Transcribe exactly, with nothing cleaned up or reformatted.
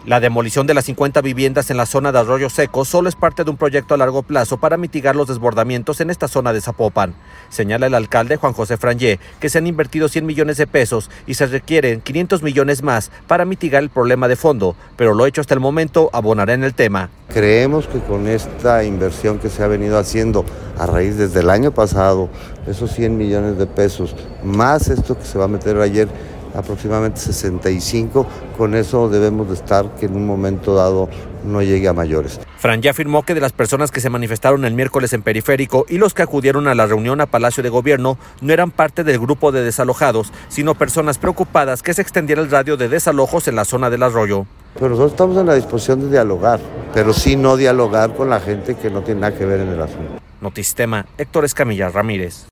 La demolición de las cincuenta viviendas en la zona de Arroyo Seco solo es parte de un proyecto a largo plazo para mitigar los desbordamientos en esta zona de Zapopan. Señala el alcalde Juan José Frangé que se han invertido cien millones de pesos y se requieren quinientos millones más para mitigar el problema de fondo, pero lo hecho hasta el momento abonará en el tema. Creemos que con esta inversión que se ha venido haciendo a raíz desde el año pasado, esos cien millones de pesos, más esto que se va a meter ayer, aproximadamente sesenta y cinco, con eso debemos de estar que en un momento dado no llegue a mayores. Frangé afirmó que de las personas que se manifestaron el miércoles en Periférico y los que acudieron a la reunión a Palacio de Gobierno no eran parte del grupo de desalojados, sino personas preocupadas que se extendiera el radio de desalojos en la zona del arroyo. Pero nosotros estamos en la disposición de dialogar, pero sí no dialogar con la gente que no tiene nada que ver en el asunto. Notisistema, Héctor Escamilla Ramírez.